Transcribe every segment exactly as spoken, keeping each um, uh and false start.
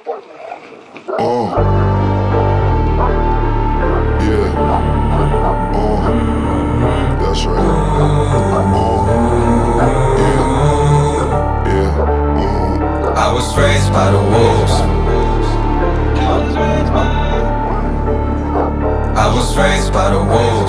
Oh. Yeah. Oh. That's right. Oh. Yeah. Yeah. Oh. I was raised by the wolves. I was raised by the wolves.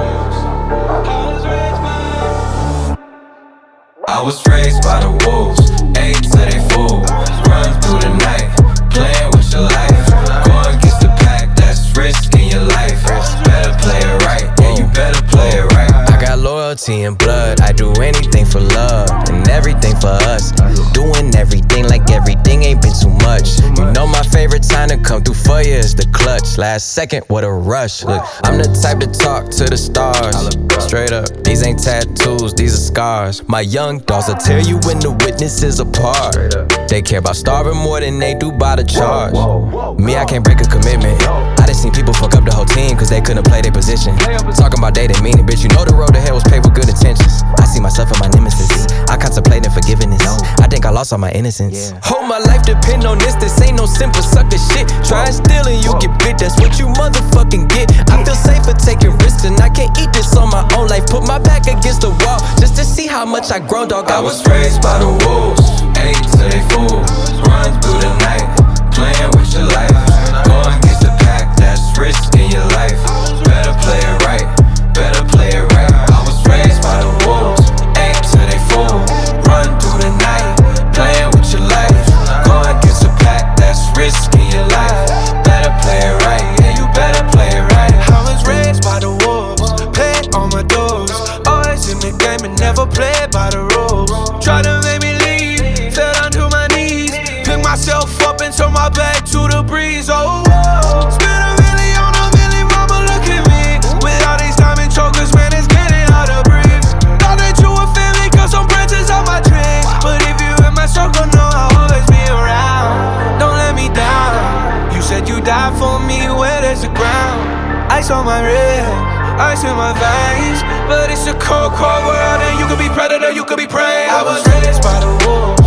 I was raised by the wolves. Ate till they full. Run through the night, playing with your life. Going against the pack, that's risking your life. Better play it right, yeah, you better play it right. I got loyalty and blood. I do anything for love and everything for us. Doing everything like everything ain't been too much. You know my favorite time to come through for you is the clutch. Last second, what a rush. Look, I'm the type to talk to the stars. Straight up, these ain't tattoos, these are scars. My young dogs will tear you when the witnesses apart. They care about starving more than they do by the charge. Me, I can't break a commitment. I done seen people fuck up the whole team cause they couldn't play their position. Talking about they didn't mean it, bitch. You know the road to hell was paved with good intentions. I see myself and my nemesis. I contemplate forgiveness. I think I lost all my innocence. Whole my life depend on this. This ain't no simple sucker shit. Try and steal and you get bit. That's what you motherfucking get. I feel safer taking risks and I can't eat this on my own life. Put my back against the wall just to see how much I grown, dog. I was raised by the wolves. Ate till they full. Run through the night, playing with your life. Going against the pack, that's risking your life. Better play it right, better play it right. I was raised by the wolves. Ate till they full. Run through the night, playing with your life. Going against the pack, that's risking your life. Better play it right, yeah, you better play it right. I was raised by the wolves, paid on my dues. Always in the game and never played by the rules. Try to make me leave, fell down to my knees. Pick myself up and turn my back to the breeze. Oh, whoa. Spend a million on a million, mama, look at me. With all these diamond chokers, man, it's getting hard to breathe. Thought that you were family, cause some branches on my dreams. But if you in my circle, know I'll always be around. Don't let me down. You said you died for me, where there's the ground. Ice on my wrist, ice in my veins. But it's a cold, cold world, and you could be predator, you could be prey. I was raised by the wolves.